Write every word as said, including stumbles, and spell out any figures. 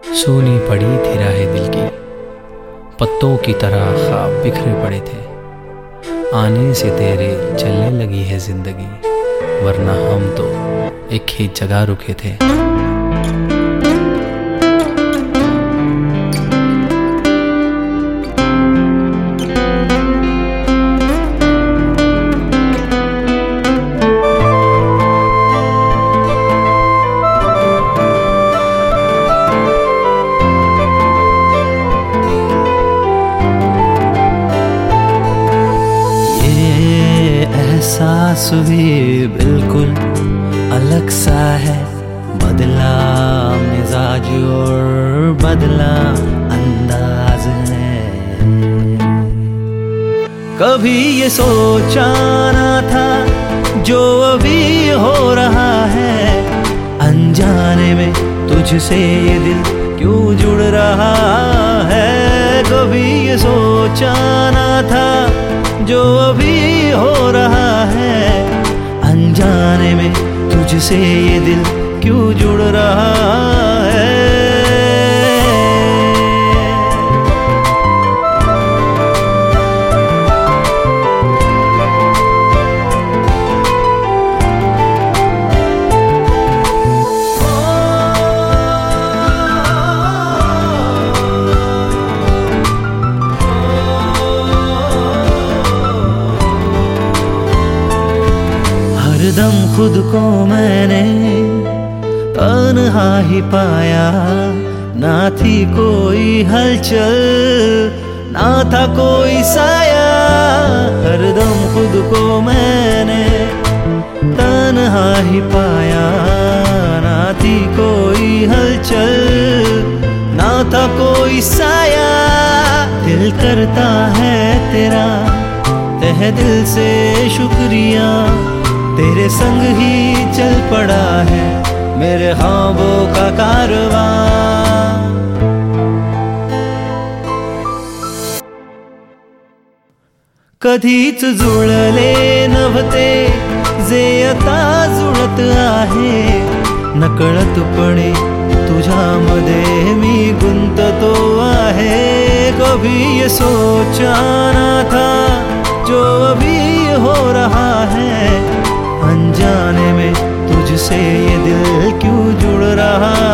सूनी पड़ी थी राहें दिल की, पत्तों की तरह ख्वाब बिखरे पड़े थे। आने से तेरे चलने लगी है जिंदगी, वरना हम तो एक ही जगह रुके थे। एहसास भी बिल्कुल अलग सा है, बदला मिजाज और बदला अंदाज है। कभी ये सोचा ना था जो अभी हो रहा है, अनजाने में तुझसे ये दिल क्यों जुड़ रहा है। कभी ये सोचा ना था जो अभी हो रहा है, अनजाने में तुझसे ये दिल क्यों जुड़ रहा है। हरदम खुद को मैंने तन्हा ही पाया, ना थी कोई हलचल ना था कोई साया। हरदम खुद को मैंने तन्हा ही पाया, ना थी कोई हलचल ना था कोई साया। दिल करता है तेरा तहे दिल से शुक्रिया, तेरे संग ही चल पड़ा है मेरे ख्वाबों का कारवां। कधीच जुळले नव्हते जे आता जुळत आहे, नकळतपणे तुझ्यामध्ये मी गुंततो आहे। कभी ये सोचा ना था जो अभी हो रहा है, अनजाने में तुझसे ये दिल क्यों जुड़ रहा